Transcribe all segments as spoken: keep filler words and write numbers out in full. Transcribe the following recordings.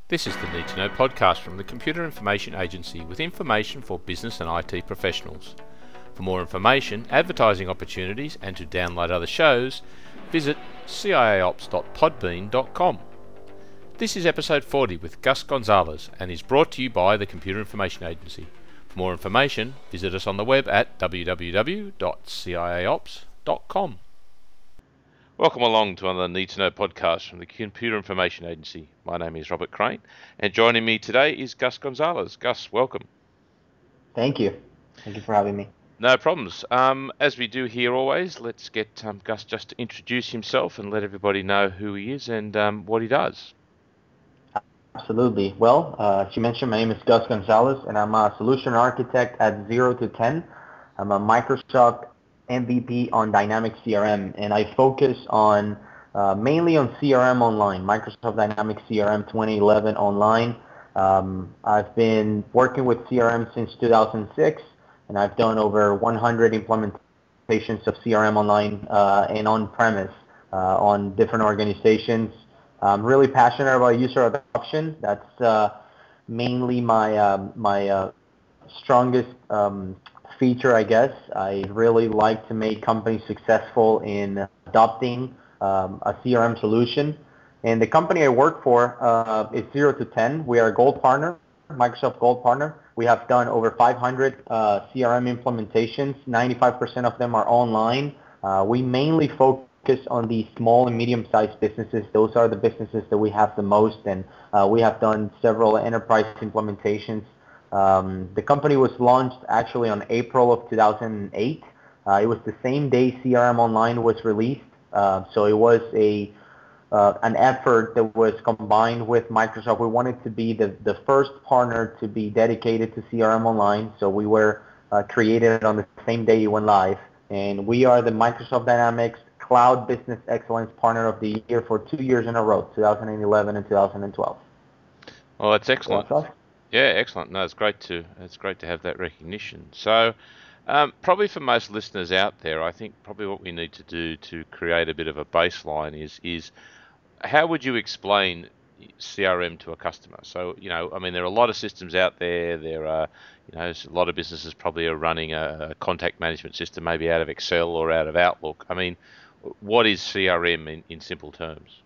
This is the Need to Know podcast from the Computer Information Agency with information for business and I T professionals. For more information, advertising opportunities, and to download other shows, visit c i a ops dot podbean dot com. This is episode forty with Gus Gonzalez and is brought to you by the Computer Information Agency. For more information, visit us on the web at w w w dot c i a ops dot com. Welcome along to another Need to Know podcast from the Computer Information Agency. My name is Robert Crane, and joining me today is Gus Gonzalez. Gus, welcome. Thank you. Thank you for having me. No problems. Um, as we do here always, let's get um, Gus just to introduce himself and let everybody know who he is and um, what he does. Absolutely. Well, uh, as you mentioned, my name is Gus Gonzalez, and I'm a solution architect at zero to ten. I'm a Microsoft M V P on Dynamics C R M, and I focus on uh, mainly on C R M Online, Microsoft Dynamics C R M twenty eleven Online. Um, I've been working with C R M since two thousand six, and I've done over one hundred implementations of C R M Online uh, and on-premise uh, on different organizations. I'm really passionate about user adoption. That's uh, mainly my uh, my uh, strongest um, feature, I guess. I really like to make companies successful in adopting um, a C R M solution. And the company I work for uh, is zero to ten. We are a gold partner, Microsoft Gold partner. We have done over five hundred uh, C R M implementations. ninety-five percent of them are online. Uh, we mainly focus on the small and medium-sized businesses. Those are the businesses that we have the most, and uh, we have done several enterprise implementations. Um, the company was launched actually on April of two thousand eight. Uh, it was the same day C R M Online was released, uh, so it was a uh, an effort that was combined with Microsoft. We wanted to be the, the first partner to be dedicated to C R M Online, so we were uh, created on the same day it went live, and we are the Microsoft Dynamics Cloud Business Excellence Partner of the Year for two years in a row, two thousand eleven and two thousand twelve. Well, that's excellent. Yeah, excellent. No, it's great to it's great to have that recognition. So, um, probably for most listeners out there, I think probably what we need to do to create a bit of a baseline is is how would you explain C R M to a customer? So, you know, I mean, there are a lot of systems out there. There are, you know, a lot of businesses probably are running a, a contact management system, maybe out of Excel or out of Outlook. I mean, what is C R M in, in simple terms?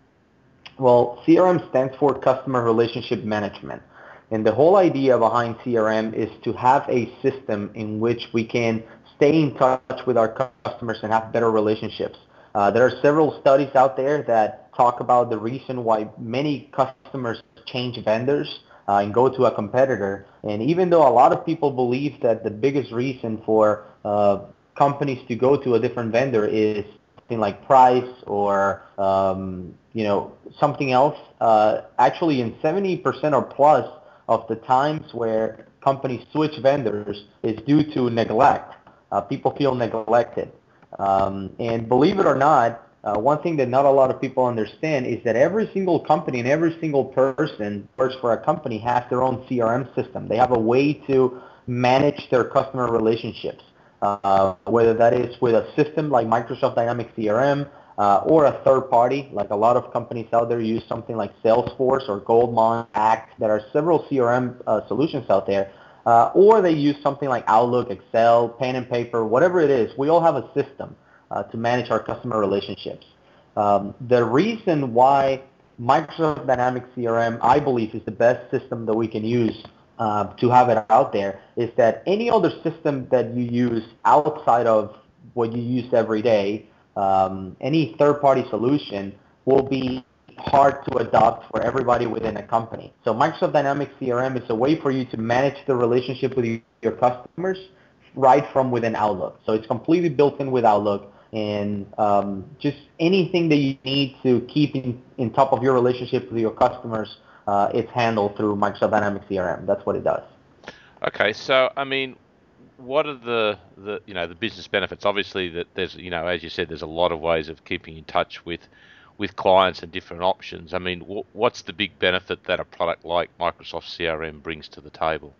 Well, C R M stands for Customer Relationship Management. And the whole idea behind C R M is to have a system in which we can stay in touch with our customers and have better relationships. Uh, there are several studies out there that talk about the reason why many customers change vendors uh, and go to a competitor. And even though a lot of people believe that the biggest reason for uh, companies to go to a different vendor is something like price or um, you know something else, uh, actually in seventy percent or plus of the times where companies switch vendors is due to neglect. Uh, people feel neglected. Um, and believe it or not, uh, one thing that not a lot of people understand is that every single company and every single person who works for a company has their own C R M system. They have a way to manage their customer relationships, uh, whether that is with a system like Microsoft Dynamics C R M, Uh, or a third party, like a lot of companies out there use something like Salesforce or Goldmine, Act. There are several C R M uh, solutions out there. Uh, or they use something like Outlook, Excel, pen and paper, whatever it is. We all have a system uh, to manage our customer relationships. Um, the reason why Microsoft Dynamics C R M, I believe, is the best system that we can use uh, to have it out there is that any other system that you use outside of what you use every day, Um, any third-party solution will be hard to adopt for everybody within a company. So Microsoft Dynamics C R M is a way for you to manage the relationship with your customers right from within Outlook. So it's completely built in with Outlook, and um, just anything that you need to keep in, in top of your relationship with your customers, uh, it's handled through Microsoft Dynamics C R M. That's what it does. Okay, so I mean, what are the, the you know the business benefits? Obviously, that there's you know as you said, there's a lot of ways of keeping in touch with with clients and different options. I mean, w- what's the big benefit that a product like Microsoft C R M brings to the table?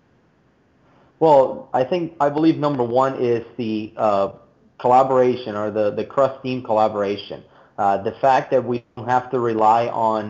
Well, I think I believe number one is the uh, collaboration or the the cross team collaboration. Uh, the fact that we don't have to rely on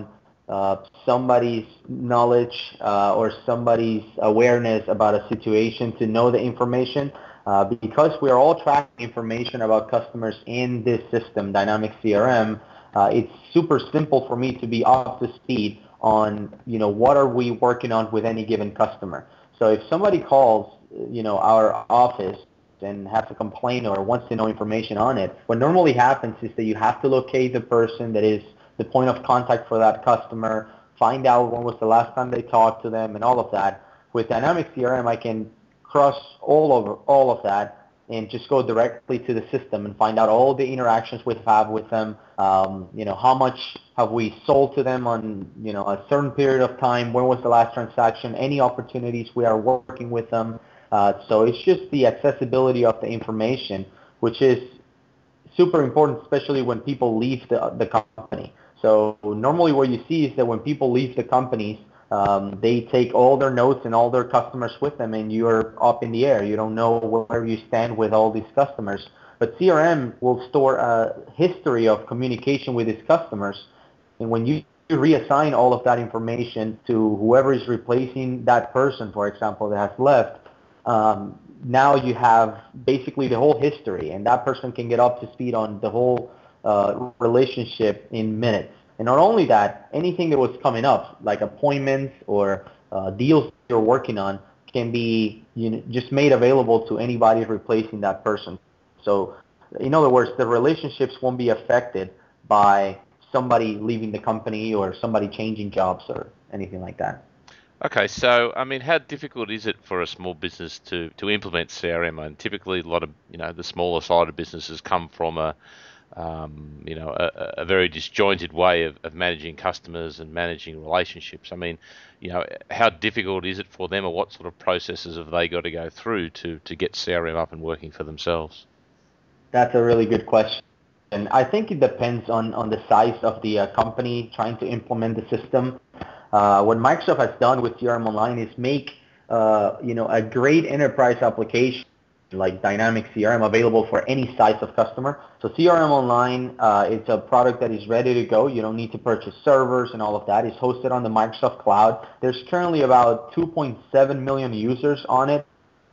uh, somebody's knowledge uh, or somebody's awareness about a situation to know the information. Uh, because we are all tracking information about customers in this system, Dynamics C R M, uh, it's super simple for me to be up to speed on, you know, what are we working on with any given customer. So if somebody calls, you know, our office and has a complaint or wants to know information on it, what normally happens is that you have to locate the person that is the point of contact for that customer, find out when was the last time they talked to them, and all of that. With Dynamics C R M, I can cross all over all of that and just go directly to the system and find out all the interactions we've had with them. Um, you know, how much have we sold to them on, you know, a certain period of time? When was the last transaction? Any opportunities we are working with them? Uh, so it's just the accessibility of the information, which is super important, especially when people leave the, the company. So normally what you see is that when people leave the companies, um, they take all their notes and all their customers with them, and you're up in the air. You don't know where you stand with all these customers. But C R M will store a history of communication with its customers, and when you reassign all of that information to whoever is replacing that person, for example, that has left, um, now you have basically the whole history, and that person can get up to speed on the whole uh, relationship in minutes. And not only that, anything that was coming up, like appointments or uh, deals you're working on, can be, you know, just made available to anybody replacing that person. So, in other words, the relationships won't be affected by somebody leaving the company or somebody changing jobs or anything like that. Okay, so I mean, how difficult is it for a small business to to implement C R M? And typically, a lot of, you know, the smaller side of businesses come from a um, you know a, a very disjointed way of, of managing customers and managing relationships. I mean, you know, how difficult is it for them, or what sort of processes have they got to go through to to get C R M up and working for themselves? That's a really good question. And I think it depends on, on the size of the uh, company trying to implement the system. Uh, what Microsoft has done with C R M Online is make uh, you know a great enterprise application like Dynamics C R M available for any size of customer. So C R M Online, uh, it's a product that is ready to go. You don't need to purchase servers and all of that. It's hosted on the Microsoft Cloud. There's currently about two point seven million users on it.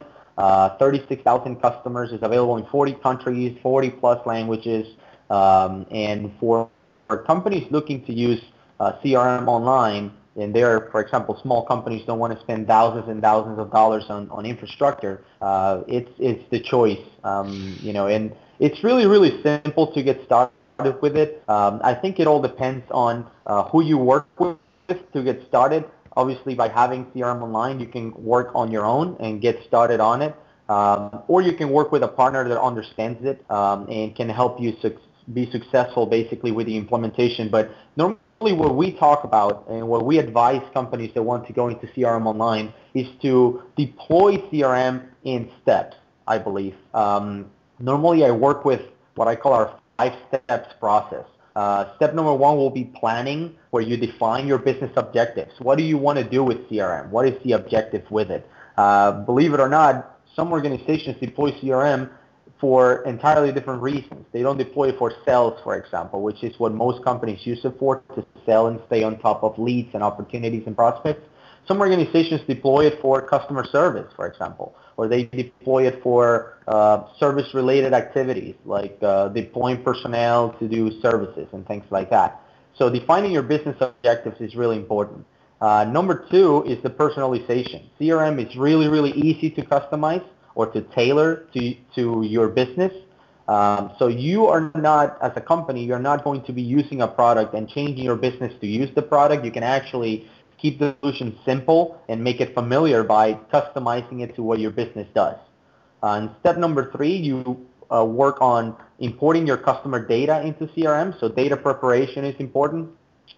Uh, thirty-six thousand customers. Is available in forty countries, forty plus languages. Um, and for, for companies looking to use uh, C R M Online, and they're, for example, small companies don't want to spend thousands and thousands of dollars on, on infrastructure, uh, it's it's the choice. Um, you know, and it's really, really simple to get started with it. Um, I think it all depends on uh, who you work with to get started. Obviously, by having C R M Online, you can work on your own and get started on it. Um, or you can work with a partner that understands it um, and can help you su- be successful basically with the implementation. But normally what we talk about and what we advise companies that want to go into C R M Online is to deploy C R M in steps, I believe. Um, normally I work with what I call our five steps process. Uh, step number one will be planning, where you define your business objectives. What do you want to do with C R M? What is the objective with it? Uh, believe it or not, some organizations deploy C R M for entirely different reasons. They don't deploy it for sales, for example, which is what most companies use it for, to sell and stay on top of leads and opportunities and prospects. Some organizations deploy it for customer service, for example, or they deploy it for uh, service-related activities, like uh, deploying personnel to do services and things like that. So defining your business objectives is really important. Uh, number two is the personalization. C R M is really, really easy to customize or to tailor to, to your business. Um, so you are not, as a company, you're not going to be using a product and changing your business to use the product. You can actually keep the solution simple and make it familiar by customizing it to what your business does. Uh, and step number three, you uh, work on importing your customer data into C R M. So data preparation is important.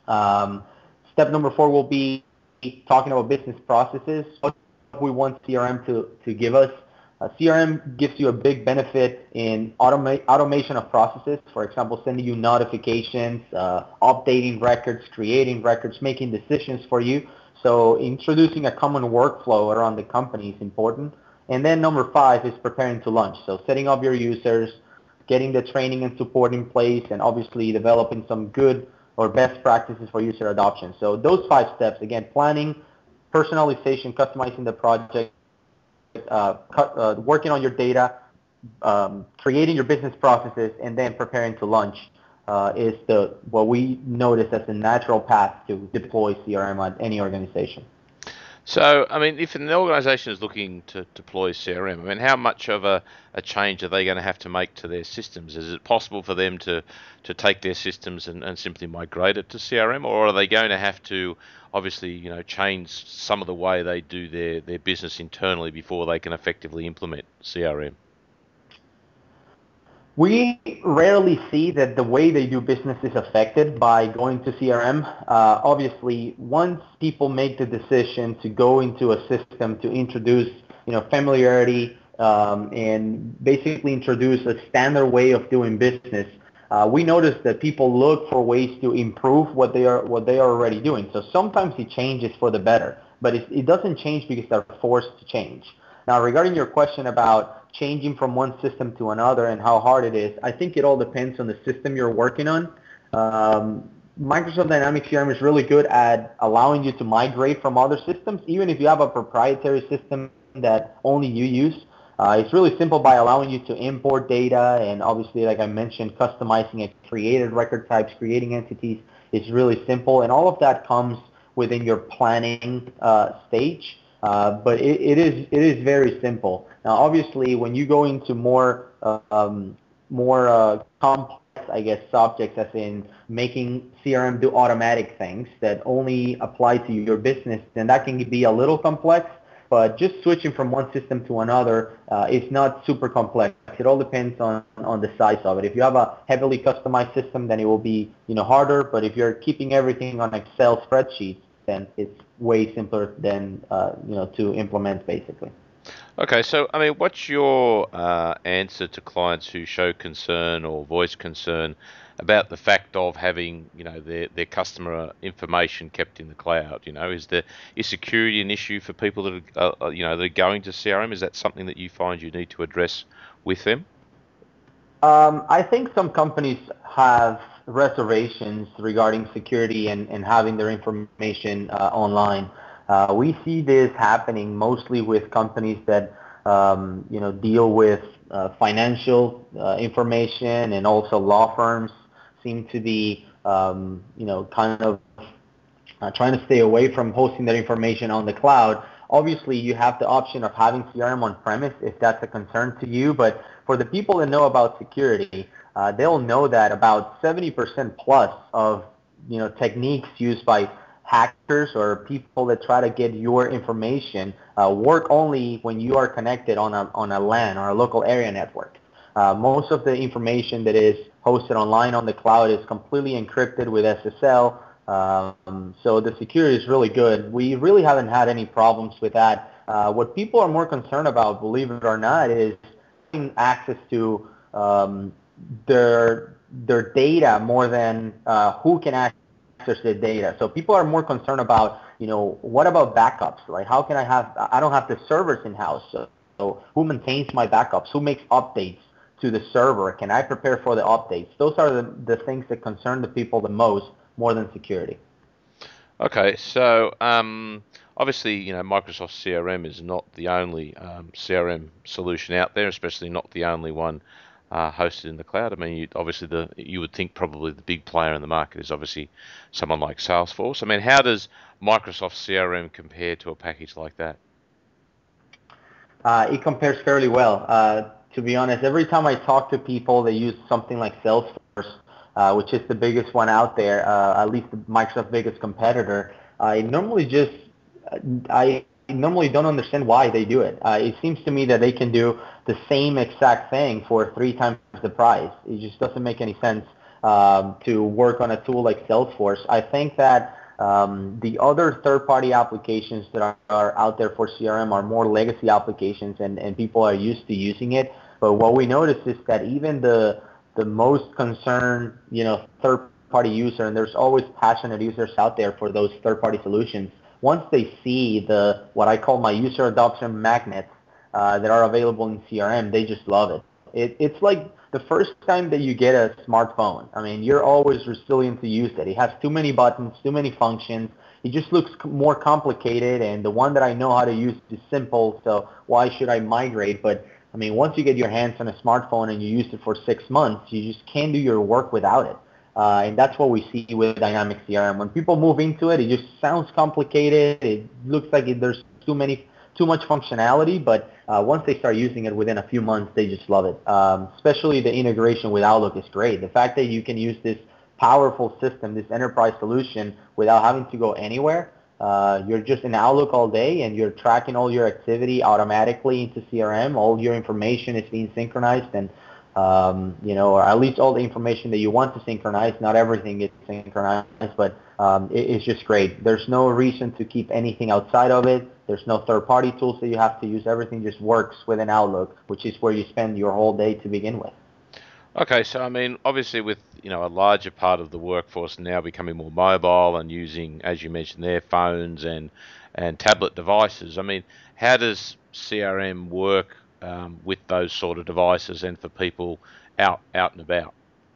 Um, step number four will be talking about business processes. What we want C R M to, to give us. Uh, C R M gives you a big benefit in automa- automation of processes. For example, sending you notifications, uh, updating records, creating records, making decisions for you. So introducing a common workflow around the company is important. And then number five is preparing to launch. So setting up your users, getting the training and support in place, and obviously developing some good or best practices for user adoption. So those five steps, again, planning, personalization, customizing the project, uh, cut, uh, working on your data, um, creating your business processes, and then preparing to launch uh, is the what we notice as the natural path to deploy C R M at any organization. So, I mean, if an organisation is looking to deploy C R M, I mean, how much of a, a change are they going to have to make to their systems? Is it possible for them to, to take their systems and, and simply migrate it to C R M, or are they going to have to obviously, you know, change some of the way they do their, their business internally before they can effectively implement C R M? We rarely see that the way they do business is affected by going to C R M. Uh, obviously, once people make the decision to go into a system to introduce, you know, familiarity um, and basically introduce a standard way of doing business, uh, we notice that people look for ways to improve what they are what they are already doing. So sometimes it changes for the better, but it, it doesn't change because they're forced to change. Now, regarding your question about changing from one system to another and how hard it is, I think it all depends on the system you're working on. Um, Microsoft Dynamics C R M is really good at allowing you to migrate from other systems, even if you have a proprietary system that only you use. Uh, it's really simple by allowing you to import data, and obviously, like I mentioned, customizing it, created record types, creating entities is really simple, and all of that comes within your planning uh, stage. Uh, but it, it is it is very simple. Now, obviously, when you go into more uh, um, more uh, complex, I guess, subjects, as in making C R M do automatic things that only apply to your business, then that can be a little complex. But just switching from one system to another uh, is not super complex. It all depends on, on the size of it. If you have a heavily customized system, then it will be, you know, harder. But if you're keeping everything on Excel spreadsheets, then it's way simpler than uh, you know to implement, basically. Okay, so I mean, what's your uh, answer to clients who show concern or voice concern about the fact of having, you know, their, their customer information kept in the cloud? You know, is the is security an issue for people that are, uh, you know, that are going to C R M? Is that something that you find you need to address with them? Um, I think some companies have reservations regarding security and, and having their information uh, online. Uh, we see this happening mostly with companies that um, you know deal with uh, financial uh, information, and also law firms seem to be um, you know kind of uh, trying to stay away from hosting their information on the cloud. Obviously, you have the option of having C R M on-premise if that's a concern to you, but for the people that know about security, uh, they'll know that about seventy percent plus of you know techniques used by hackers or people that try to get your information uh, work only when you are connected on a on a LAN or a local area network. Uh, most of the information that is hosted online on the cloud is completely encrypted with S S L. Um, so the security is really good. We really haven't had any problems with that. Uh, what people are more concerned about, believe it or not, is having access to um, their their data more than uh, who can access their data. So people are more concerned about, you know, what about backups? Like, how can I have? I don't have the servers in house. So, so who maintains my backups? Who makes updates to the server? Can I prepare for the updates? Those are the, the things that concern the people the most, more than security. Okay, so um, obviously, you know, Microsoft C R M is not the only um, C R M solution out there, especially not the only one uh, hosted in the cloud. I mean, you, obviously, the you would think probably the big player in the market is obviously someone like Salesforce. I mean, how does Microsoft C R M compare to a package like that? Uh, it compares fairly well. Uh, to be honest, every time I talk to people that use something like Salesforce, uh, which is the biggest one out there, uh, at least Microsoft's biggest competitor, I normally just I normally don't understand why they do it. Uh, it seems to me that they can do the same exact thing for three times the price. It just doesn't make any sense um, to work on a tool like Salesforce. I think that um, the other third-party applications that are, are out there for C R M are more legacy applications, and, and people are used to using it. But what we notice is that even the the most concerned, you know, third-party user, and there's always passionate users out there for those third-party solutions. Once they see the what I call my user adoption magnets uh, that are available in C R M, they just love it. It, it's like the first time that you get a smartphone. I mean, you're always resilient to use it. It has too many buttons, too many functions. It just looks more complicated, and the one that I know how to use is simple, so why should I migrate? But, I mean, once you get your hands on a smartphone and you use it for six months, you just can't do your work without it. Uh, and that's what we see with Dynamics C R M. When people move into it, it just sounds complicated. It looks like it, there's too many, too much functionality. But uh, once they start using it within a few months, they just love it. Um, especially the integration with Outlook is great. The fact that you can use this powerful system, this enterprise solution, without having to go anywhere. Uh, you're just in Outlook all day, and you're tracking all your activity automatically into C R M. All your information is being synchronized, and um, you know, or at least all the information that you want to synchronize. Not everything gets synchronized, but um, it, it's just great. There's no reason to keep anything outside of it. There's no third-party tools that you have to use. Everything just works within Outlook, which is where you spend your whole day to begin with. Okay, so I mean, obviously with, you know, a larger part of the workforce now becoming more mobile and using, as you mentioned there, phones and and tablet devices. I mean, how does C R M work um, with those sort of devices and for people out out and about?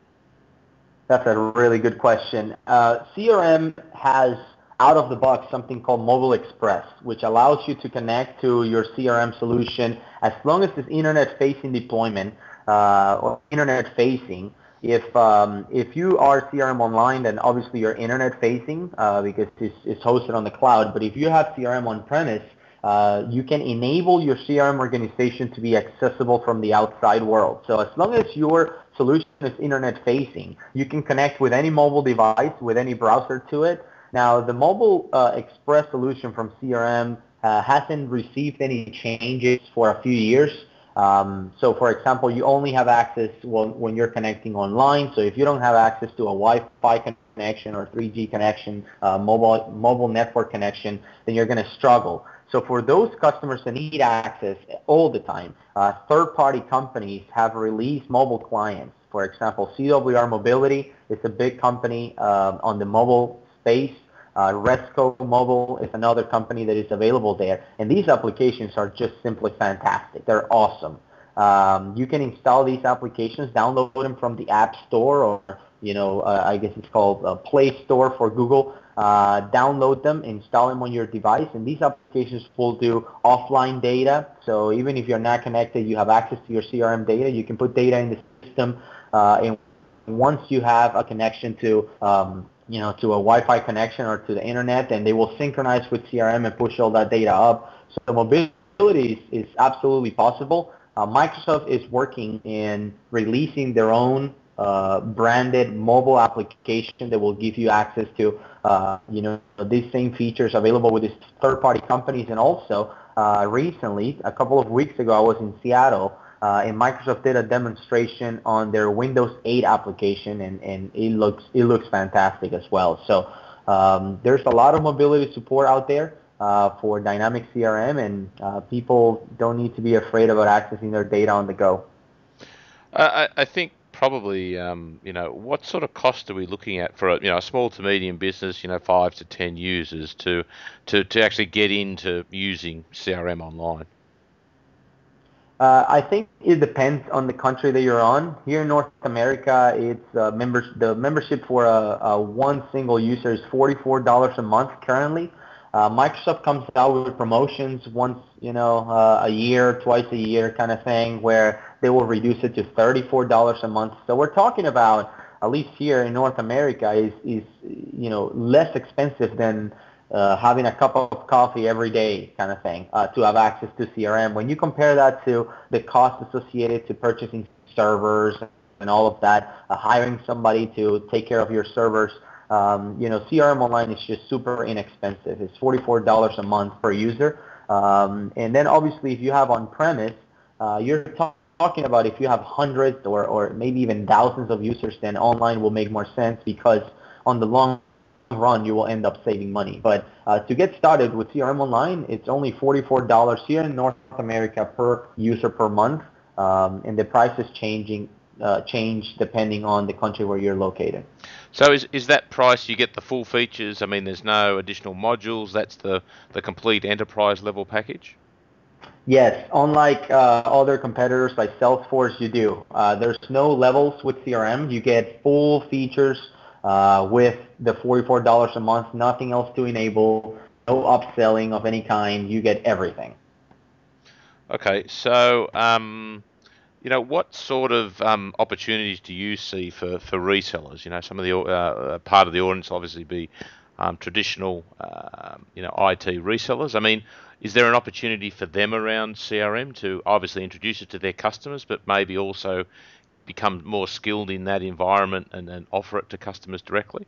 That's a really good question. Uh, C R M has out of the box something called Mobile Express, which allows you to connect to your C R M solution as long as it's internet-facing deployment uh, or internet-facing. If um, if you are C R M online, then obviously you're internet-facing uh, because it's, it's hosted on the cloud. But if you have C R M on-premise, uh, you can enable your C R M organization to be accessible from the outside world. So as long as your solution is internet-facing, you can connect with any mobile device, with any browser to it. Now, the Mobile uh, Express solution from C R M uh, hasn't received any changes for a few years. Um, so, for example, you only have access when, when you're connecting online. So if you don't have access to a Wi-Fi connection or three G connection, uh, mobile mobile network connection, then you're going to struggle. So for those customers that need access all the time, uh, third-party companies have released mobile clients. For example, C W R Mobility is a big company uh, on the mobile space. Uh, Resco Mobile is another company that is available there. And these applications are just simply fantastic. They're awesome. Um, you can install these applications, download them from the App Store, or, you know, uh, I guess it's called uh, Play Store for Google. Uh, download them, install them on your device, and these applications will do offline data. So even if you're not connected, you have access to your C R M data. You can put data in the system, uh, and once you have a connection to um, you know, to a Wi-Fi connection or to the internet, and they will synchronize with C R M and push all that data up. So mobility is, is absolutely possible. Uh, Microsoft is working in releasing their own uh, branded mobile application that will give you access to, uh, you know, these same features available with these third-party companies. And also, uh, recently, a couple of weeks ago, I was in Seattle, Uh, and Microsoft did a demonstration on their Windows eight application, and, and it looks it looks fantastic as well. So um, there's a lot of mobility support out there uh, for Dynamics C R M, and uh, people don't need to be afraid about accessing their data on the go. I, I think probably, um, you know, what sort of cost are we looking at for a, you know, a small to medium business, you know, five to ten users to to to actually get into using C R M online? Uh, I think it depends on the country that you're on. Here in North America, it's uh, members. The membership for a, a one single user is forty-four dollars a month currently. Uh, Microsoft comes out with promotions once, you know, uh, a year, twice a year kind of thing, where they will reduce it to thirty-four dollars a month. So we're talking about, at least here in North America, is is you know less expensive than Uh, having a cup of coffee every day kind of thing uh, to have access to C R M. When you compare that to the cost associated to purchasing servers and all of that, uh, hiring somebody to take care of your servers, um, you know, C R M Online is just super inexpensive. It's forty-four dollars a month per user. Um, and then obviously if you have on-premise, uh, you're talking talking about if you have hundreds or, or maybe even thousands of users, then online will make more sense because on the long run you will end up saving money. But uh, to get started with C R M Online, it's only forty-four dollars here in North America per user per month, um, and the price is changing uh, change depending on the country where you're located. So is is that price you get the full features? I mean, there's no additional modules. That's the the complete enterprise level package. Yes, unlike uh, other competitors like Salesforce, you do. Uh, there's no levels with C R M. You get full features uh, with the forty-four dollars a month, nothing else to enable, no upselling of any kind. You get everything. Okay, so um, you know, what sort of um, opportunities do you see for, for resellers? You know, some of the uh, part of the audience will obviously be um, traditional, uh, you know, I T resellers. I mean, is there an opportunity for them around C R M to obviously introduce it to their customers, but maybe also become more skilled in that environment and, and offer it to customers directly?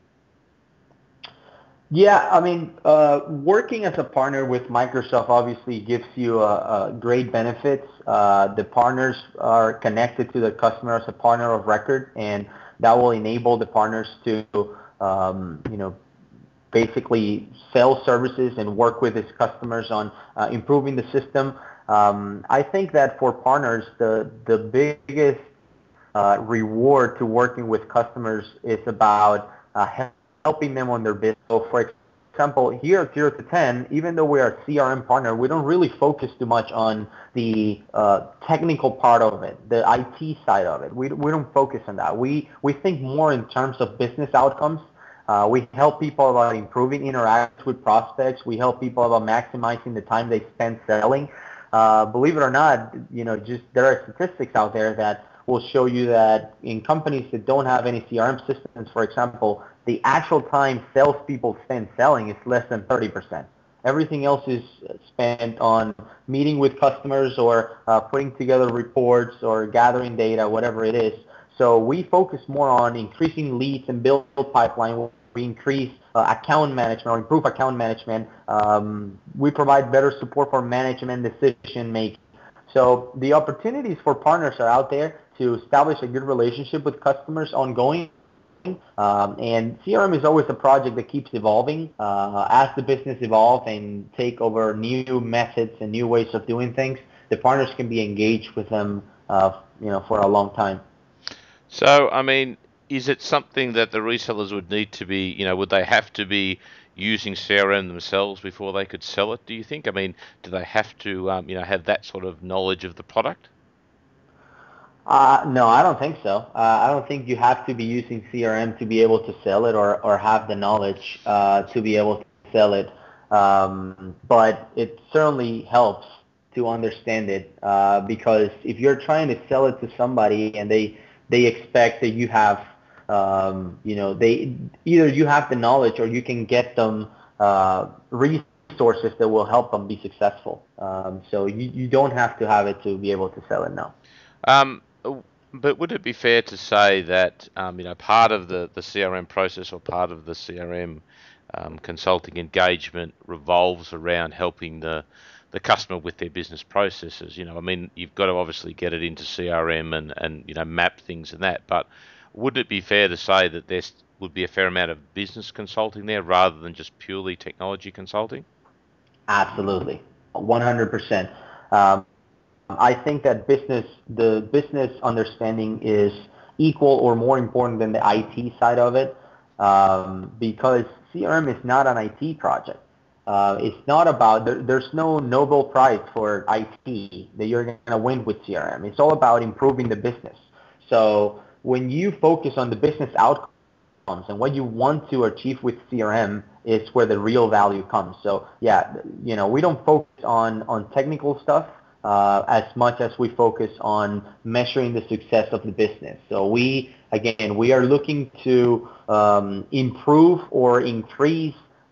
Yeah, I mean, uh, working as a partner with Microsoft obviously gives you uh, uh, great benefits. Uh, the partners are connected to the customer as a partner of record, and that will enable the partners to, um, you know, basically sell services and work with its customers on uh, improving the system. Um, I think that for partners, the the biggest uh, reward to working with customers is about uh, helping them on their business. So for example, here at zero to ten, even though we are a C R M partner, we don't really focus too much on the uh, technical part of it, the I T side of it. We, we don't focus on that. We, we think more in terms of business outcomes. Uh, we help people about improving interactions with prospects. We help people about maximizing the time they spend selling. Uh, believe it or not, you know, just there are statistics out there that will show you that in companies that don't have any C R M systems, for example, the actual time salespeople spend selling is less than thirty percent. Everything else is spent on meeting with customers or uh, putting together reports or gathering data, whatever it is. So we focus more on increasing leads and build pipeline. We increase uh, account management or improve account management. Um, we provide better support for management decision making. So the opportunities for partners are out there to establish a good relationship with customers ongoing. Um, and C R M is always a project that keeps evolving uh, as the business evolves and take over new methods and new ways of doing things. The partners can be engaged with them, uh, you know, for a long time. So, I mean, is it something that the resellers would need to be, you know, would they have to be using C R M themselves before they could sell it, do you think? I mean, do they have to, um, you know, have that sort of knowledge of the product? Uh, no, I don't think so. Uh, I don't think you have to be using C R M to be able to sell it or, or have the knowledge uh, to be able to sell it. Um, but it certainly helps to understand it uh, because if you're trying to sell it to somebody and they they expect that you have, um, you know, they either you have the knowledge or you can get them uh, resources that will help them be successful. Um, so you, you don't have to have it to be able to sell it now. Um, w- but would it be fair to say that, um, you know, part of the, the C R M process or part of the C R M um, consulting engagement revolves around helping the the customer with their business processes? You know, I mean, you've got to obviously get it into C R M and, and you know, map things and that, but would it be fair to say that there would be a fair amount of business consulting there rather than just purely technology consulting? Absolutely, one hundred percent. Um, I think that business, the business understanding is equal or more important than the I T side of it um, because C R M is not an I T project. Uh, it's not about, there, there's no Nobel Prize for I T that you're going to win with C R M. It's all about improving the business. So when you focus on the business outcome, and what you want to achieve with C R M is where the real value comes. So yeah, you know, we don't focus on on technical stuff uh, as much as we focus on measuring the success of the business. So we again we are looking to um, improve or increase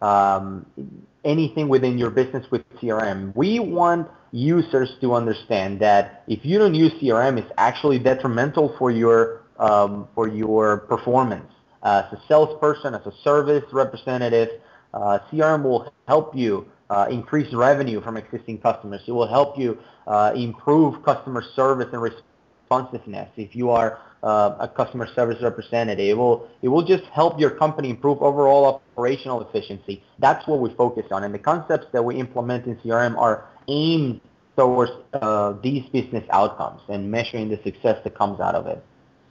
um, anything within your business with C R M. We want users to understand that if you don't use C R M, it's actually detrimental for your um, for your performance. Uh, as a salesperson, as a service representative, uh, C R M will help you uh, increase revenue from existing customers. It will help you uh, improve customer service and responsiveness. If you are uh, a customer service representative, it will it will just help your company improve overall operational efficiency. That's what we focus on, and the concepts that we implement in C R M are aimed towards uh, these business outcomes and measuring the success that comes out of it.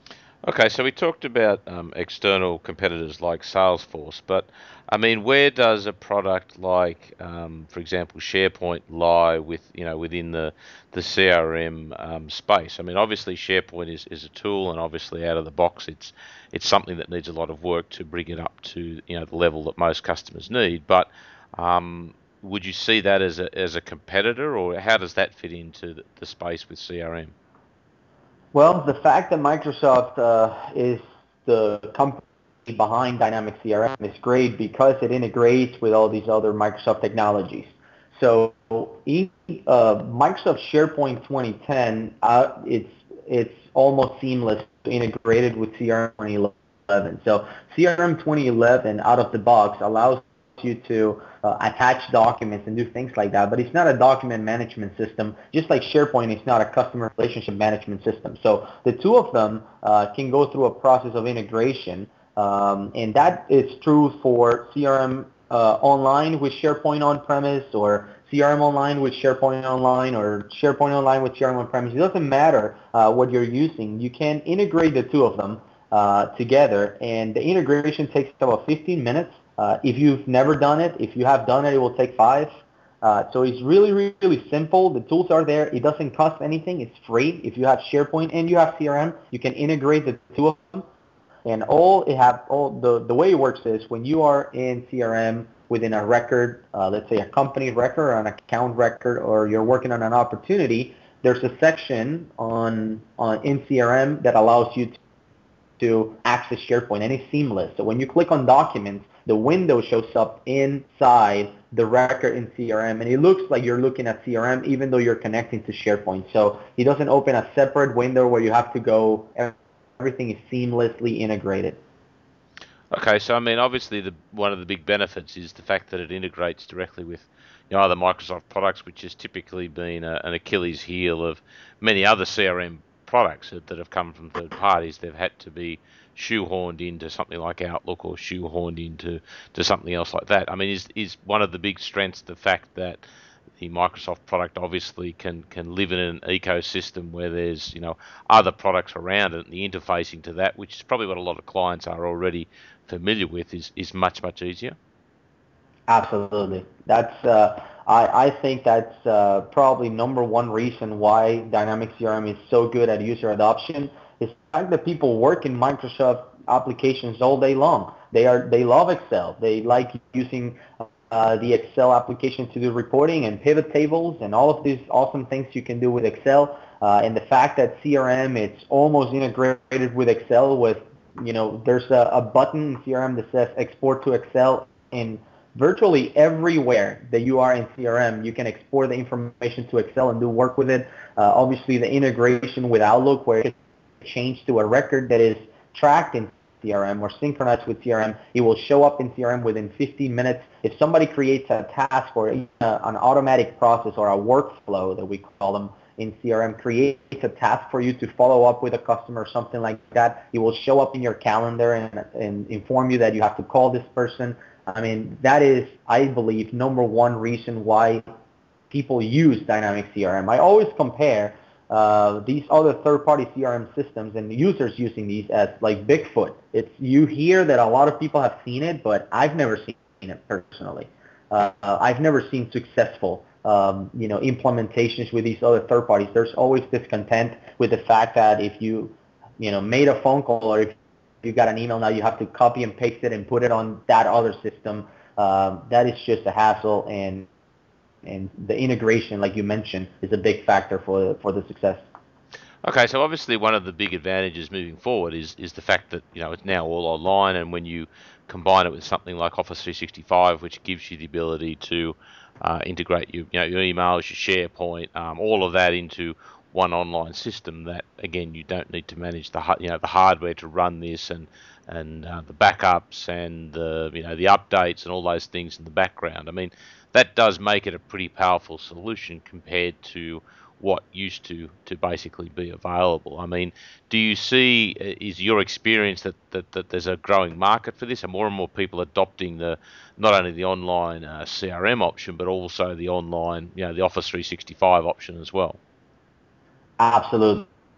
Okay, so we talked about um, external competitors like Salesforce, but I mean, where does a product like, um, for example, SharePoint lie with, you know, within the the C R M um, space? I mean, obviously SharePoint is, is a tool, and obviously out of the box, it's it's something that needs a lot of work to bring it up to, you know, the level that most customers need. But um, would you see that as a as a competitor, or how does that fit into the, the space with C R M? Well, the fact that Microsoft uh, is the company behind Dynamics C R M is great because it integrates with all these other Microsoft technologies. So e- uh, Microsoft SharePoint twenty ten, uh, it's it's almost seamless integrated with C R M twenty eleven. So C R M twenty eleven out of the box allows you to uh, attach documents and do things like that, but it's not a document management system. Just like SharePoint is not a customer relationship management system. So the two of them uh, can go through a process of integration, um, and that is true for C R M uh, online with SharePoint on-premise, or C R M online with SharePoint online, or SharePoint online with C R M on-premise. It doesn't matter uh, what you're using. You can integrate the two of them uh, together, and the integration takes about fifteen minutes. Uh, if you've never done it, if you have done it, it will take five. Uh, so it's really, really, really simple. The tools are there. It doesn't cost anything. It's free. If you have SharePoint and you have C R M, you can integrate the two of them. And all it have all the the way it works is when you are in C R M within a record, uh, let's say a company record or an account record, or you're working on an opportunity, there's a section on on in C R M that allows you to to access SharePoint, and it's seamless. So when you click on documents, the window shows up inside the record in C R M, and it looks like you're looking at C R M even though you're connecting to SharePoint. So it doesn't open a separate window where you have to go. Everything is seamlessly integrated. Okay, so I mean, obviously, the one of the big benefits is the fact that it integrates directly with, you know, other Microsoft products, which has typically been a, an Achilles heel of many other C R M products that, that have come from third parties. They've had to be shoehorned into something like Outlook or shoehorned into to something else like that. I mean, is is one of the big strengths the fact that the Microsoft product obviously can can live in an ecosystem where there's, you know, other products around it, and the interfacing to that, which is probably what a lot of clients are already familiar with, is is much much easier. Absolutely. That's uh, I, I think that's uh, probably number one reason why Dynamics C R M is so good at user adoption is the fact that people work in Microsoft applications all day long. They are they love Excel. They like using uh, the Excel application to do reporting and pivot tables and all of these awesome things you can do with Excel. Uh, and the fact that C R M it's almost integrated with Excel with you know there's a, a button in C R M that says export to Excel, and virtually everywhere that you are in C R M, you can export the information to Excel and do work with it. Uh, obviously, the integration with Outlook, where it can change to a record that is tracked in C R M or synchronized with C R M, it will show up in C R M within fifteen minutes. If somebody creates a task or a, an automatic process or a workflow that we call them in C R M, creates a task for you to follow up with a customer or something like that, it will show up in your calendar and, and inform you that you have to call this person. I mean, that is, I believe, number one reason why people use Dynamics C R M. I always compare uh, these other third-party C R M systems and users using these as like Bigfoot. It's you hear that a lot of people have seen it, but I've never seen it personally. Uh, I've never seen successful, um, you know, implementations with these other third parties. There's always discontent with the fact that if you, you know, made a phone call or if you got an email now, you have to copy and paste it and put it on that other system. Um, that is just a hassle, and and the integration, like you mentioned, is a big factor for for the success. Okay, so obviously one of the big advantages moving forward is is the fact that, you know, it's now all online, and when you combine it with something like Office three sixty-five, which gives you the ability to uh, integrate your, you know, your emails, your SharePoint, um, all of that into one online system, that again, you don't need to manage the you know the hardware to run this, and and uh, the backups and the, you know, the updates and all those things in the background. I mean, that does make it a pretty powerful solution compared to what used to to basically be available. I mean, do you see, is your experience that, that, that there's a growing market for this, and more and more people adopting the not only the online uh, C R M option, but also the online, you know, the Office three sixty-five option as well? Absolutely.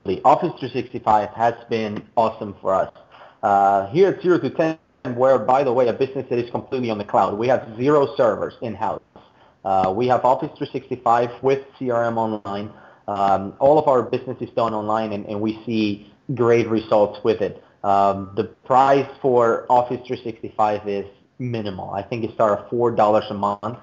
Office three sixty-five has been awesome for us. Uh, here at zero to ten, where, by the way, a business that is completely on the cloud, we have zero servers in-house. Uh, we have Office three sixty-five with C R M Online. Um, all of our business is done online, and, and we see great results with it. Um, the price for Office three sixty-five is minimal. I think it starts at four dollars a month.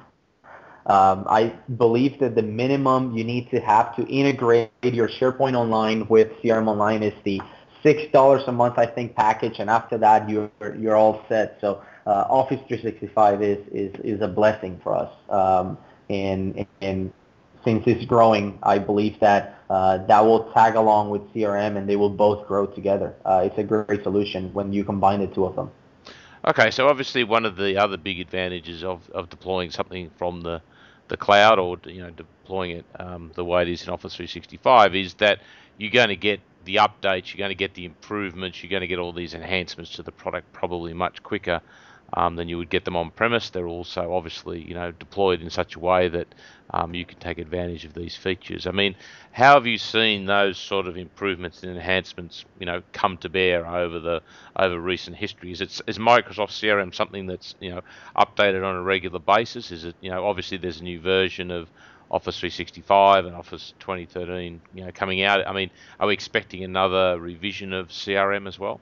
Um, I believe that the minimum you need to have to integrate your SharePoint Online with C R M Online is the six dollars a month, I think, package, and after that, you're you're all set. So uh, Office three sixty-five is is is a blessing for us, um, and and since it's growing, I believe that uh, that will tag along with C R M, and they will both grow together. Uh, it's a great solution when you combine the two of them. Okay, so obviously one of the other big advantages of, of deploying something from the, the cloud, or you know deploying it um, the way it is in Office three sixty-five, is that you're going to get the updates, you're going to get the improvements, you're going to get all these enhancements to the product probably much quicker um, than you would get them on premise. They're also obviously you know deployed in such a way that um, you can take advantage of these features. I mean, how have you seen those sort of improvements and enhancements you know come to bear over the over recent history? Is it is Microsoft C R M something that's you know updated on a regular basis? Is it you know obviously there's a new version of Office three sixty-five and Office twenty thirteen you know coming out? I mean, are we expecting another revision of C R M as well?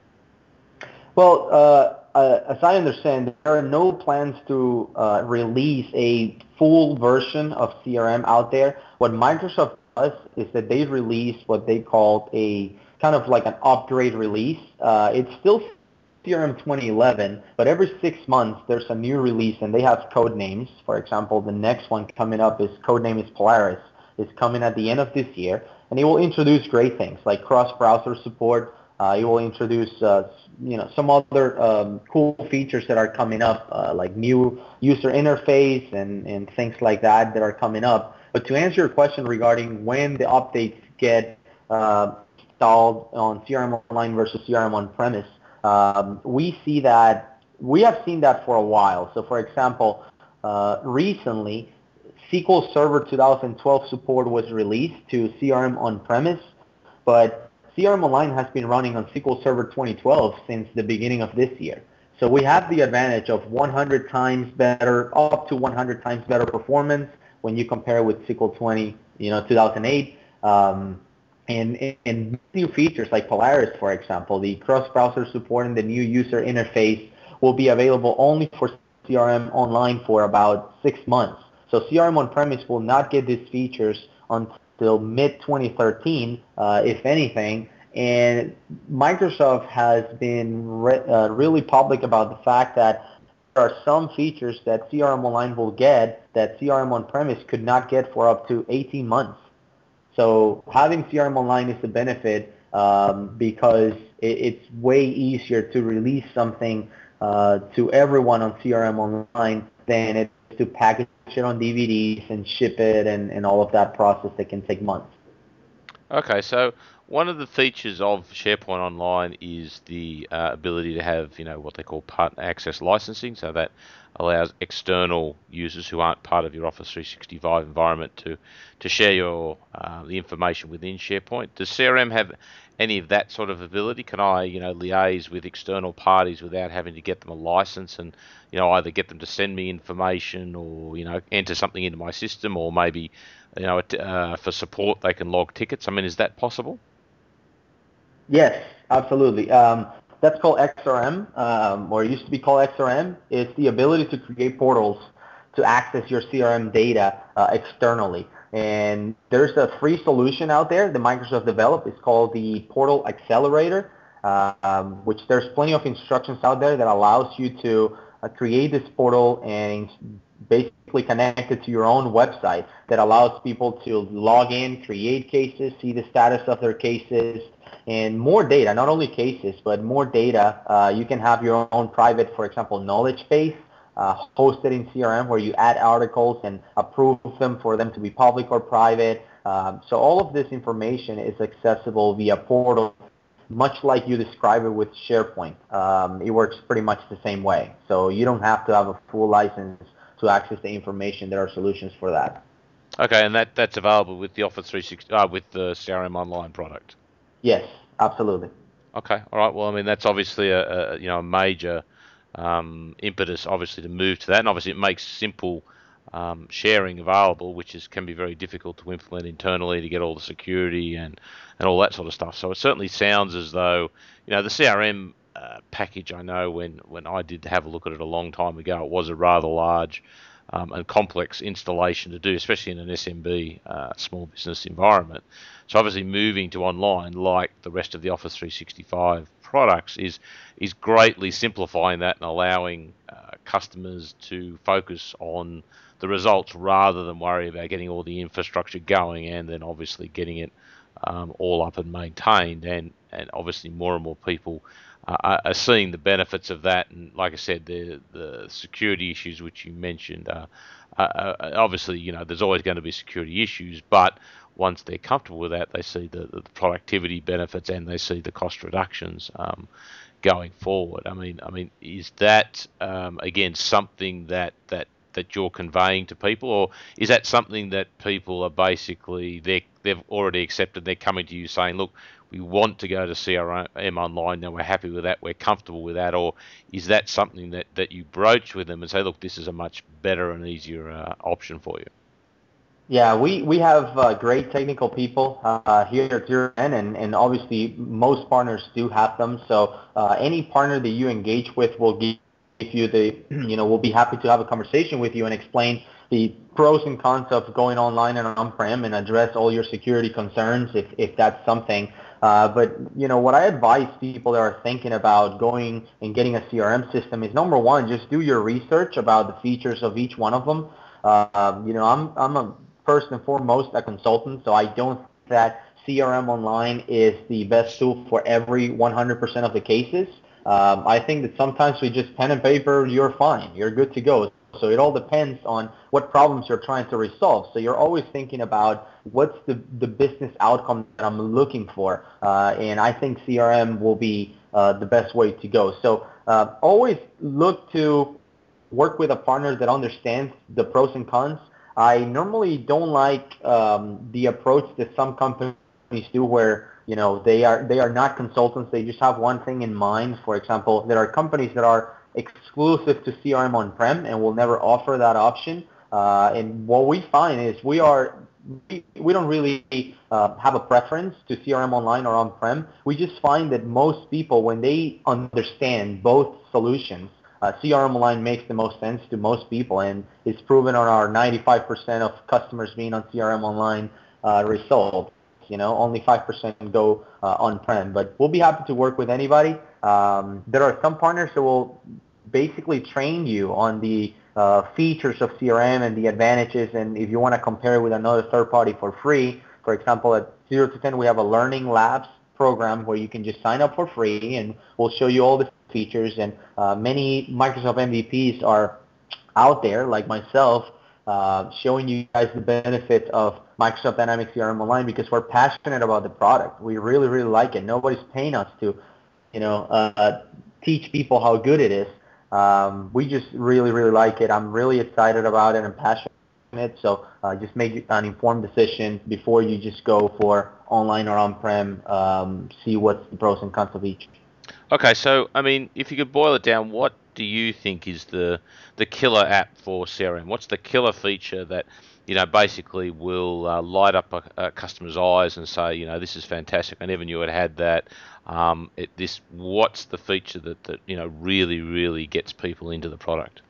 Well, uh, uh, as I understand, there are no plans to uh, release a full version of C R M out there. What Microsoft does is that they release what they call a kind of like an upgrade release. Uh, it's still C R M twenty eleven, but every six months there's a new release, and they have code names. For example, the next one coming up is code name is Polaris. It's coming at the end of this year, and it will introduce great things like cross-browser support. Uh, it will introduce uh, you know some other um, cool features that are coming up, uh, like new user interface and, and things like that that are coming up. But to answer your question regarding when the updates get uh, installed on C R M Online versus C R M on-premise, um, we see that we have seen that for a while. So, for example, uh, recently S Q L Server twenty twelve support was released to C R M on-premise, but C R M Online has been running on S Q L Server twenty twelve since the beginning of this year. So we have the advantage of one hundred times better, up to one hundred times better performance when you compare with S Q L twenty, you know, two thousand eight. Um, and, and new features like Polaris, for example, the cross-browser support and the new user interface will be available only for C R M Online for about six months. So C R M on-premise will not get these features until mid twenty thirteen, uh, if anything. And Microsoft has been re- uh, really public about the fact that there are some features that C R M Online will get that C R M on-premise could not get for up to eighteen months. So having C R M Online is a benefit um, because it, it's way easier to release something uh, to everyone on C R M Online than it is to package it on D V Ds and ship it and, and all of that process that can take months. Okay, so one of the features of SharePoint Online is the uh, ability to have, you know, what they call partner access licensing. So that allows external users who aren't part of your Office three sixty-five environment to to share your uh, the information within SharePoint. Does C R M have any of that sort of ability? Can I, you know, liaise with external parties without having to get them a license and, you know, either get them to send me information or, you know, enter something into my system, or maybe, you know, uh, for support they can log tickets? I mean, is that possible? Yes, absolutely. Um, that's called X R M, um, or it used to be called X R M. It's the ability to create portals to access your C R M data uh, externally. And there's a free solution out there that Microsoft developed. It's called the Portal Accelerator, uh, um, which there's plenty of instructions out there that allows you to uh, create this portal and basically connect it to your own website that allows people to log in, create cases, see the status of their cases, and more data, not only cases, but more data. Uh, you can have your own private, for example, knowledge base uh, hosted in C R M where you add articles and approve them for them to be public or private. Um, so all of this information is accessible via portal, much like you describe it with SharePoint. Um, it works pretty much the same way. So you don't have to have a full license to access the information. There are solutions for that. Okay, and that, that's available with the Office three sixty, uh, with the C R M Online product. Yes, absolutely. Okay, all right. Well, I mean, that's obviously a, a you know a major um, impetus, obviously, to move to that, and obviously it makes simple um, sharing available, which is can be very difficult to implement internally to get all the security and and all that sort of stuff. So it certainly sounds as though you know the C R M uh, package. I know when when I did have a look at it a long time ago, it was a rather large um, and complex installation to do, especially in an S M B, uh, small business environment. So obviously moving to online, like the rest of the Office three sixty-five products, is is greatly simplifying that and allowing uh, customers to focus on the results rather than worry about getting all the infrastructure going and then obviously getting it um, all up and maintained. And, and obviously more and more people uh, are seeing the benefits of that. And like I said, the the security issues which you mentioned, uh, uh, obviously, you know, there's always going to be security issues, but once they're comfortable with that, they see the, the productivity benefits and they see the cost reductions um, going forward. I mean, I mean, is that um, again something that that that you're conveying to people, or is that something that people are basically they they've already accepted? They're coming to you saying, "Look, we want to go to C R M online. Now we're happy with that. We're comfortable with that," or is that something that that you broach with them and say, "Look, this is a much better and easier uh, option for you"? Yeah, we, we have uh, great technical people uh, here at Zero N, and, and obviously most partners do have them. So uh, any partner that you engage with will give you the, you know, we'll be happy to have a conversation with you and explain the pros and cons of going online and on-prem and address all your security concerns if, if that's something. Uh, but, you know, what I advise people that are thinking about going and getting a C R M system is, number one, just do your research about the features of each one of them. Uh, you know, I'm I'm a first and foremost a consultant, so I don't think that C R M Online is the best tool for every one hundred percent of the cases. Um, I think that sometimes we just pen and paper, you're fine, you're good to go. So it all depends on what problems you're trying to resolve. So you're always thinking about what's the, the business outcome that I'm looking for. Uh, and I think C R M will be uh, the best way to go. So uh, always look to work with a partner that understands the pros and cons. I normally don't like um, the approach that some companies do, where you know they are they are not consultants. They just have one thing in mind. For example, there are companies that are exclusive to C R M on-prem and will never offer that option. Uh, and what we find is we are we, we don't really uh, have a preference to C R M online or on-prem. We just find that most people, when they understand both solutions, uh, C R M Online makes the most sense to most people, and it's proven on our ninety-five percent of customers being on C R M Online uh, results. You know, only five percent go uh, on-prem, but we'll be happy to work with anybody. Um, there are some partners that will basically train you on the uh, features of C R M and the advantages, and if you want to compare it with another third party for free, for example, at zero to ten we have a Learning Labs program where you can just sign up for free, and we'll show you all the features. And uh, many Microsoft M V Ps are out there, like myself, uh, showing you guys the benefits of Microsoft Dynamics C R M Online because we're passionate about the product. We really, really like it. Nobody's paying us to, you know, uh, teach people how good it is. Um, we just really, really like it. I'm really excited about it and passionate. So uh, just make an informed decision before you just go for online or on-prem. Um, see what's the pros and cons of each. Okay, so I mean, if you could boil it down, what do you think is the the killer app for C R M? What's the killer feature that you know basically will uh, light up a, a customer's eyes and say, you know, this is fantastic. I never knew it had that. Um, it, this, what's the feature that that you know really really gets people into the product?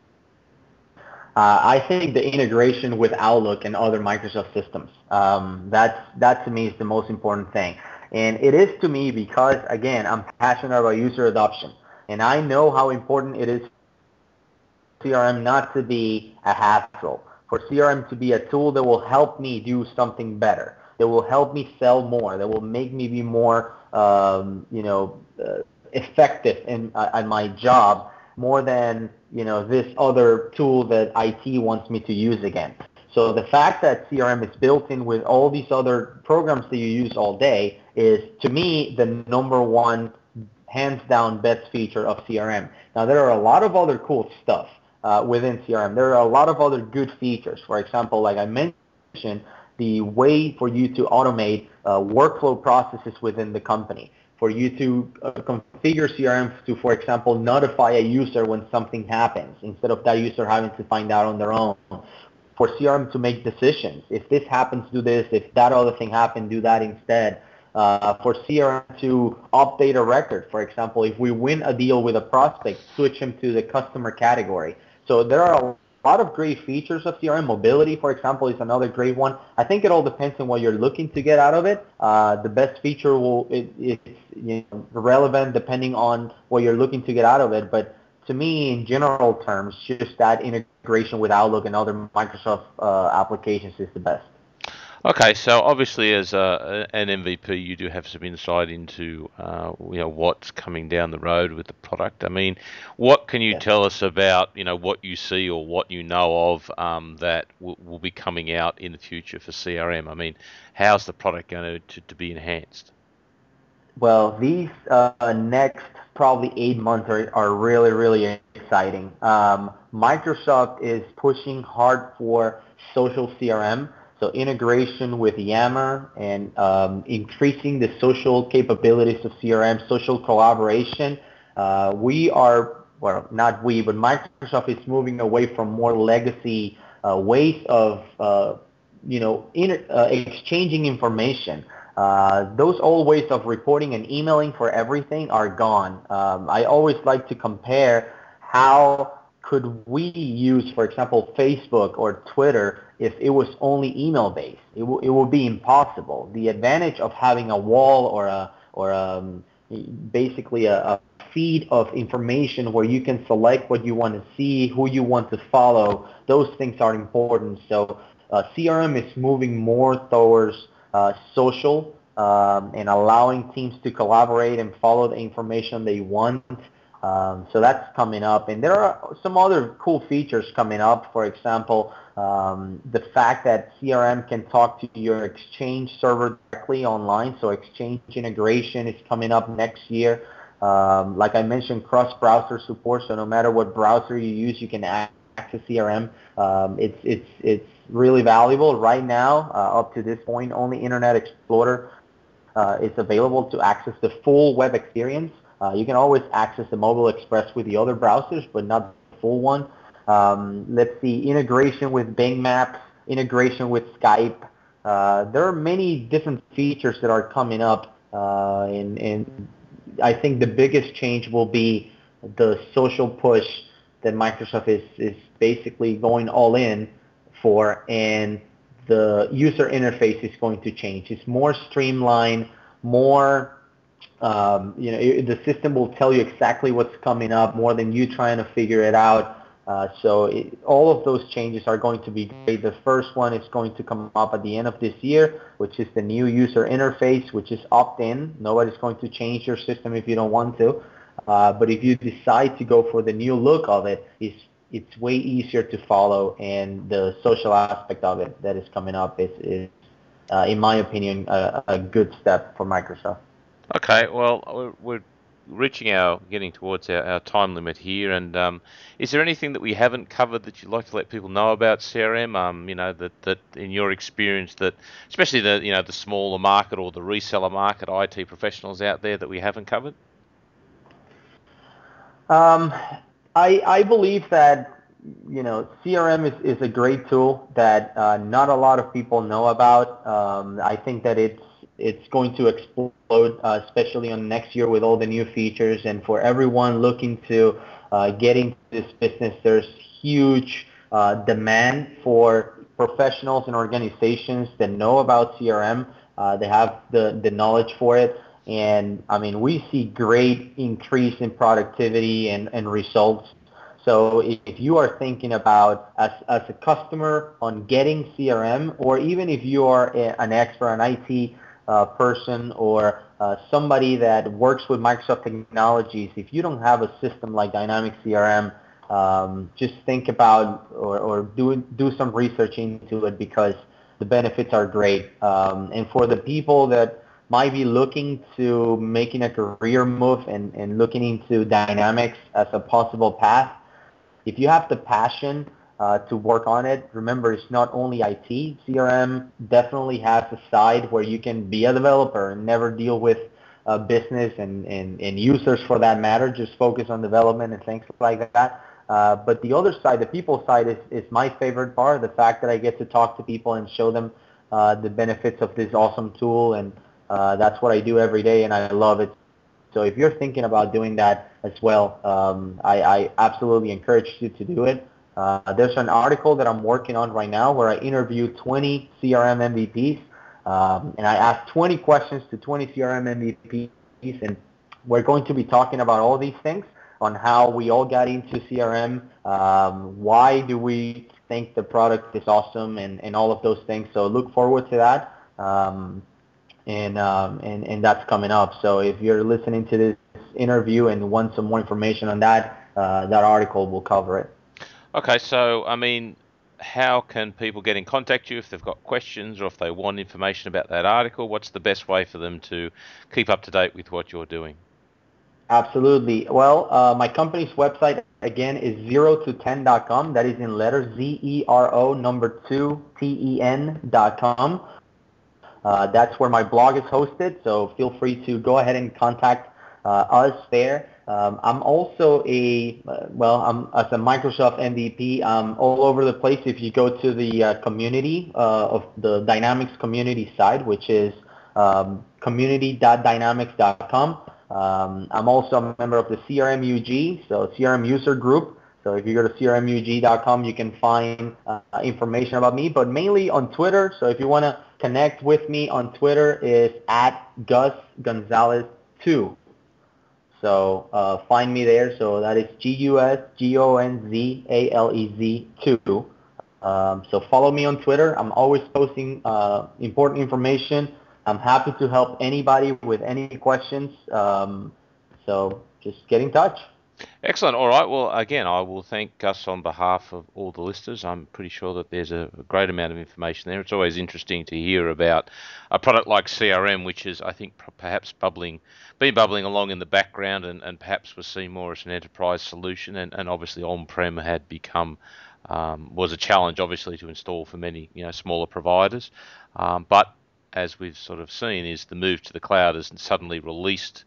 Uh, I think the integration with Outlook and other Microsoft systems. Um, that's that to me is the most important thing, and it is to me because again I'm passionate about user adoption, and I know how important it is for C R M not to be a hassle, for C R M to be a tool that will help me do something better, that will help me sell more, that will make me be more, um, you know, uh, effective in, uh, in my job more than, you know, this other tool that I T wants me to use again. So the fact that C R M is built in with all these other programs that you use all day is, to me, the number one, hands down, best feature of C R M. Now, there are a lot of other cool stuff uh, within C R M. There are a lot of other good features. For example, like I mentioned, the way for you to automate uh, workflow processes within the company, for you to uh, configure C R M to, for example, notify a user when something happens instead of that user having to find out on their own, for C R M to make decisions. If this happens, do this. If that other thing happened, do that instead. Uh, for C R M to update a record. For example, if we win a deal with a prospect, switch him to the customer category. So there are a lot of great features of C R M. Mobility, for example, is another great one. I think it all depends on what you're looking to get out of it. Uh, the best feature will it, it's you know, relevant depending on what you're looking to get out of it. But to me, in general terms, just that integration with Outlook and other Microsoft uh, applications is the best. Okay, so obviously as a, an M V P, you do have some insight into uh, you know what's coming down the road with the product. I mean, what can you Yes. tell us about you know what you see or what you know of um, that w- will be coming out in the future for C R M? I mean, how's the product going to, to, to be enhanced? Well, these uh, next probably eight months are, are really, really exciting. Um, Microsoft is pushing hard for social C R M, so integration with Yammer and um, increasing the social capabilities of C R M, social collaboration. Uh, we are, well, not we, but Microsoft is moving away from more legacy uh, ways of, uh, you know, inter- uh, exchanging information. Uh, those old ways of reporting and emailing for everything are gone. Um, I always like to compare how could we use, for example, Facebook or Twitter if it was only email based. It, w- it would be impossible. The advantage of having a wall or a or um, basically a, a feed of information where you can select what you want to see, who you want to follow, those things are important. So uh, C R M is moving more towards uh, social um, and allowing teams to collaborate and follow the information they want. Um, so that's coming up. And there are some other cool features coming up. For example, um, the fact that C R M can talk to your Exchange server directly online. So Exchange integration is coming up next year. Um, like I mentioned, cross-browser support. So no matter what browser you use, you can access C R M. Um, it's it's it's really valuable right now. Uh, up to this point, only Internet Explorer uh, is available to access the full web experience. Uh, you can always access the Mobile Express with the other browsers, but not the full one. Um, let's see, integration with Bing Maps, integration with Skype. Uh, there are many different features that are coming up, uh, and, and I think the biggest change will be the social push that Microsoft is, is basically going all in for, and the user interface is going to change. It's more streamlined, more, um, you know, it, the system will tell you exactly what's coming up more than you trying to figure it out. Uh, so it, all of those changes are going to be great. The first one is going to come up at the end of this year, which is the new user interface, which is opt-in. Nobody's going to change your system if you don't want to. Uh, but if you decide to go for the new look of it, it's it's way easier to follow, and the social aspect of it that is coming up is, is uh, in my opinion, a, a good step for Microsoft. Okay, well, we're, we're reaching our, getting towards our, our time limit here, and um, is there anything that we haven't covered that you'd like to let people know about C R M? Um, you know, that, that in your experience, that especially the you know the smaller market or the reseller market, I T professionals out there that we haven't covered. Um, I I believe that you know C R M is, is a great tool that uh, not a lot of people know about. Um, I think that it's it's going to explode, uh, especially on next year with all the new features. And for everyone looking to uh, get into this business, there's huge uh, demand for professionals and organizations that know about C R M. Uh, they have the, the knowledge for it. And I mean, we see great increase in productivity and, and results. So if you are thinking about as, as a customer on getting C R M, or even if you are a, an expert, an I T uh, person, or uh, somebody that works with Microsoft technologies, if you don't have a system like Dynamics C R M, um, just think about or, or do do some research into it, because the benefits are great. Um, and for the people that might be looking to making a career move and, and looking into Dynamics as a possible path, if you have the passion uh, to work on it. Remember, it's not only I T. C R M definitely has a side where you can be a developer and never deal with uh, business and, and, and users for that matter. Just focus on development and things like that. Uh, but the other side, the people side, is, is my favorite part, the fact that I get to talk to people and show them uh, the benefits of this awesome tool. And uh, that's what I do every day, and I love it. So if you're thinking about doing that as well, um, I, I absolutely encourage you to do it. Uh, there's an article that I'm working on right now where I interviewed twenty C R M M V Ps, um, and I asked twenty questions to twenty C R M M V Ps, and we're going to be talking about all these things on how we all got into C R M, um, why do we think the product is awesome, and, and all of those things. So look forward to that, um, and, um, and and that's coming up. So if you're listening to this interview and want some more information on that, uh, that article will cover it. Okay, so, I mean, how can people get in contact with you if they've got questions or if they want information about that article? What's the best way for them to keep up to date with what you're doing? Absolutely. Well, uh, my company's website, again, is zero to ten dot com. That is in letters, Z E R O, number two, T E N dot com. Uh, that's where my blog is hosted, so feel free to go ahead and contact uh, us there. Um, I'm also a, uh, well, I'm as a Microsoft M V P, I'm all over the place. If you go to the uh, community uh, of the Dynamics community side, which is um, community dot dynamics dot com. Um, I'm also a member of the C R M U G, so C R M user group. So if you go to C R M U G dot com, you can find uh, information about me, but mainly on Twitter. So if you want to connect with me on Twitter, is at Gus Gonzalez two. So uh, find me there. So that is G U S G O N Z A L E Z two. Um, so follow me on Twitter. I'm always posting uh, important information. I'm happy to help anybody with any questions. Um, so just get in touch. Excellent. All right. Well, again, I will thank Gus on behalf of all the listeners. I'm pretty sure that there's a great amount of information there. It's always interesting to hear about a product like C R M, which is, I think, perhaps bubbling, been bubbling along in the background, and, and perhaps was seen more as an enterprise solution. And, and obviously, on-prem had become um, was a challenge, obviously, to install for many, you know, smaller providers. Um, but as we've sort of seen, is the move to the cloud has suddenly released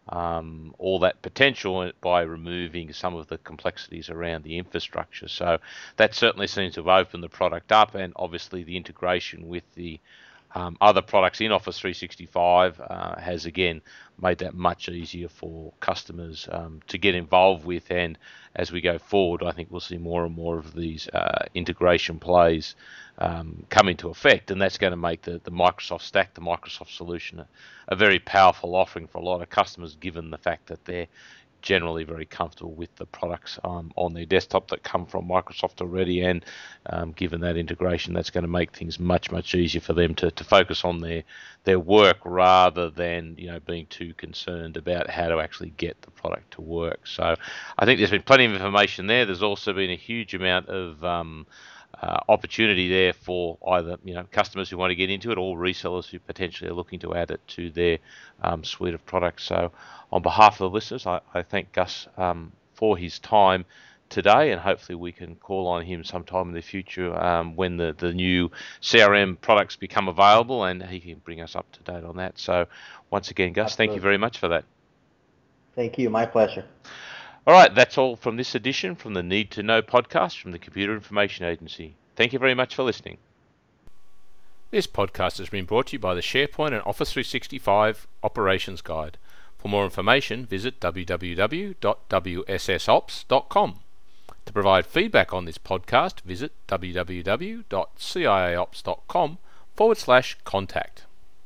um, all that potential by removing some of the complexities around the infrastructure. So that certainly seems to have opened the product up, and obviously the integration with the um, other products in Office three sixty-five uh, has again made that much easier for customers um, to get involved with. And as we go forward, I think we'll see more and more of these uh, integration plays Um, come into effect, and that's going to make the, the Microsoft stack, the Microsoft solution, a, a very powerful offering for a lot of customers, given the fact that they're generally very comfortable with the products um, on their desktop that come from Microsoft already. And um, given that integration, that's going to make things much, much easier for them to, to focus on their their work rather than, you know, being too concerned about how to actually get the product to work. So I think there's been plenty of information there. There's also been a huge amount of um, Uh, opportunity there for either, you know, customers who want to get into it or resellers who potentially are looking to add it to their um, suite of products. So on behalf of the listeners, I, I thank Gus um, for his time today, and hopefully we can call on him sometime in the future um, when the, the new C R M products become available, and he can bring us up to date on that. So once again, Gus, Absolutely. Thank you very much for that. Thank you. My pleasure. All right, that's all from this edition from the Need to Know podcast from the Computer Information Agency. Thank you very much for listening. This podcast has been brought to you by the SharePoint and Office three sixty-five Operations Guide. For more information, visit w w w dot w s s ops dot com. To provide feedback on this podcast, visit w w w dot c i a ops dot com forward slash contact.